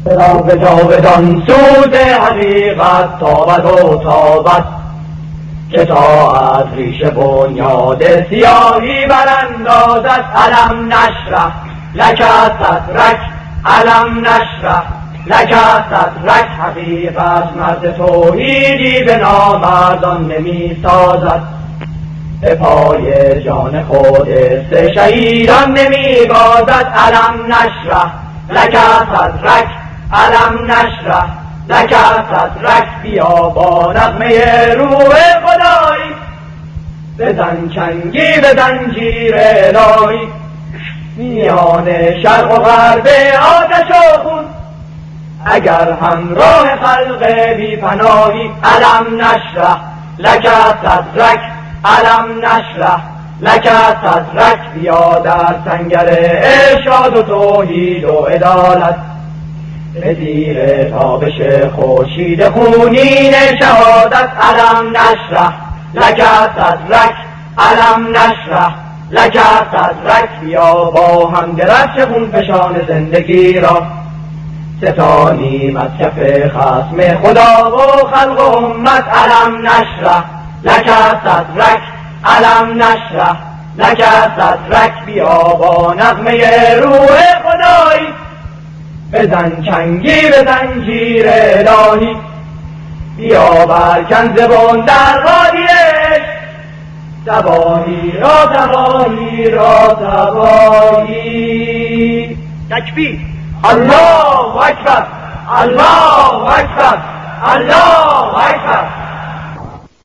صدا به جاودان سوز حقیقت تابد و تابد که تا از ریش بنیاد سیاهی براندازد. علم نشرح لک صدرک، علم نشرح لک صدرک. حقیقت مرد توحیدی به نامردان نمی سازد، به پای جان خود سه شهیدان نمی بازد. علم نشرح لک صدرک، علم نشرح لک صدرک. بیا با نغمه روح خدایی بزن چنگی به زنجیر الهی، میان شرق و غرب آتش و خون اگر همراه خلق بی پناهی. علم نشرح لک صدرک، علم نشرح لک صدرک. بیا در سنگر ارشاد و توحید و عدالت، به زیر تابش خورشید خونین شهادت. علم نشرح لک صدرک، علم نشرح لک صدرک. بیا با هم درفش خونفشان زندگی را ستانی مصرف خصم خدا و خلق و امت. علم نشرح لک صدرک، علم نشرح لک صدرک. بیا با نغمه روح خدایی بزن چنگی به زنجیر الهی، بیا برکن زبان در وادیش تباهی را، تباهی را، تباهی. تکبیر! الله اکبر، الله اکبر، الله اکبر.